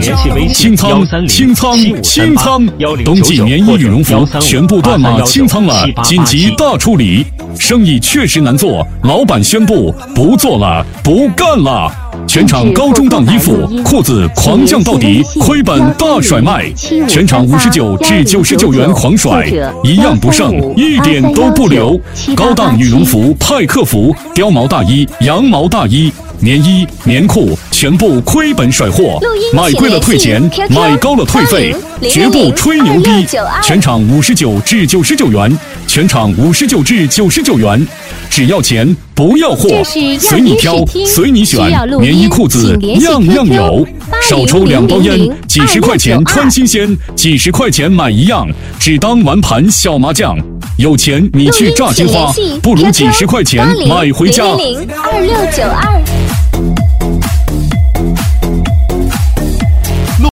清仓，清仓，清仓！冬季棉衣羽绒服全部断码清仓了，紧急大处理！生意确实难做，老板宣布不做了，不干了。全场高中档衣服、裤子狂降到底，亏本大甩卖，全场59至99元狂甩，一样不剩，一点都不留。高档羽绒服、派克服、貂毛大衣、羊毛大衣、棉衣、棉裤全部亏本甩货，买贵了退钱，买高了退费，绝不吹牛逼。全场59至99元，全场59至99元，只要钱不要货，随你挑，随你选，棉衣裤子样样有。少抽2包烟，几十块钱穿新鲜，几十块钱买一样，只当玩盘小麻将。有钱你去炸金花，不如几十块钱买回家。 2692